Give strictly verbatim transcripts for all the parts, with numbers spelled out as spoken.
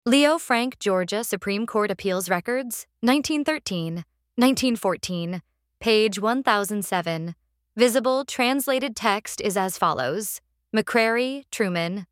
Leo Frank, Georgia Supreme Court Appeals Records, nineteen thirteen, nineteen fourteen, page one thousand seven. Visible translated text is as follows. McCrary, Truman.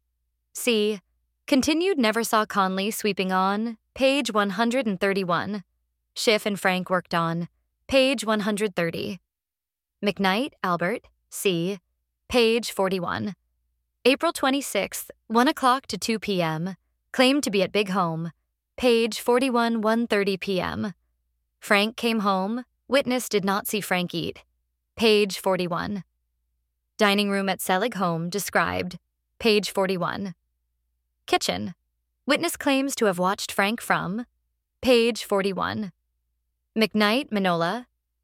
C. Continued Never Saw Conley Sweeping On, page one hundred thirty-one. Schiff and Frank Worked On, page one hundred thirty. McKnight, Albert, C. Page forty-one. April twenty-sixth, one o'clock to two p.m. Claimed to be at Big Home, page forty-one, one thirty p.m. Frank came home. Witness did not see Frank eat, page forty-one. Dining room at Selig home described, page forty-one. Kitchen. Witness claims to have watched Frank from, page forty-one. McKnight, Manola,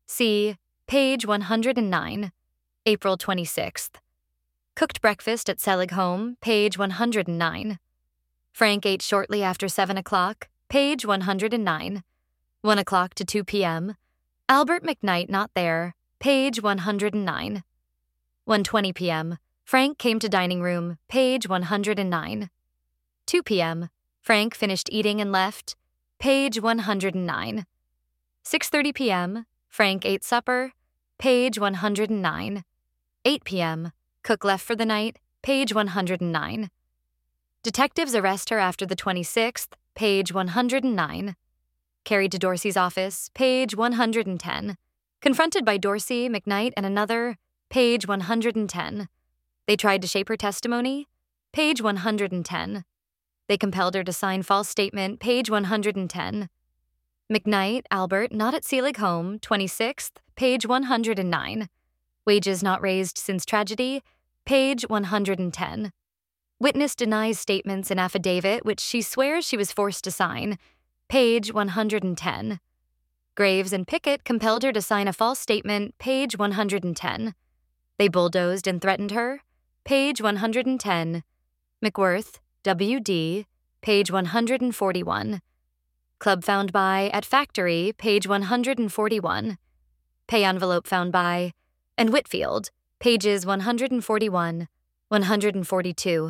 C. Page one hundred nine, April twenty-sixth. Cooked breakfast at Selig home, page one hundred nine. Frank ate shortly after seven o'clock, page one hundred nine. one o'clock to two p.m. Albert McKnight not there, page one hundred nine. one twenty p.m. Frank came to dining room, page one hundred nine. two p.m. Frank finished eating and left, page one hundred nine. six thirty p.m. Frank ate supper, page one hundred nine. eight p.m. Cook left for the night, page one hundred nine. Detectives arrest her after the twenty-sixth, page one hundred nine. Carried to Dorsey's office, page one hundred ten. Confronted by Dorsey, McKnight, and another, page one hundred ten. They tried to shape her testimony, page one hundred ten. They compelled her to sign false statement, page one hundred ten. McKnight, Albert, not at Selig home, twenty-sixth, page one hundred nine. Wages not raised since tragedy, page one hundred ten. Witness denies statements in affidavit which she swears she was forced to sign, page one hundred ten. Graves and Pickett compelled her to sign a false statement, page one hundred ten. They bulldozed and threatened her, page one hundred ten. McWorth, W D, page one hundred forty-one. Club found by at factory, page one hundred forty-one. Pay envelope found by, and Whitfield, pages one hundred forty-one, one hundred forty-two.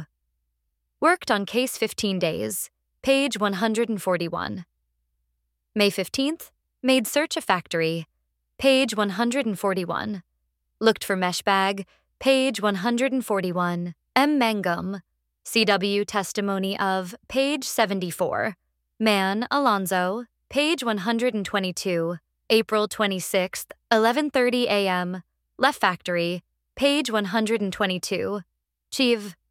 Worked on case fifteen days, page one hundred forty-one. May fifteenth, made search of factory, page one hundred forty-one. Looked for mesh bag, page one hundred forty-one. M. Mangum, C W testimony of, page seventy-four. Man, Alonzo, page one hundred twenty-two. April twenty-sixth, eleven thirty a.m. Left factory, page one hundred twenty-two. Chief,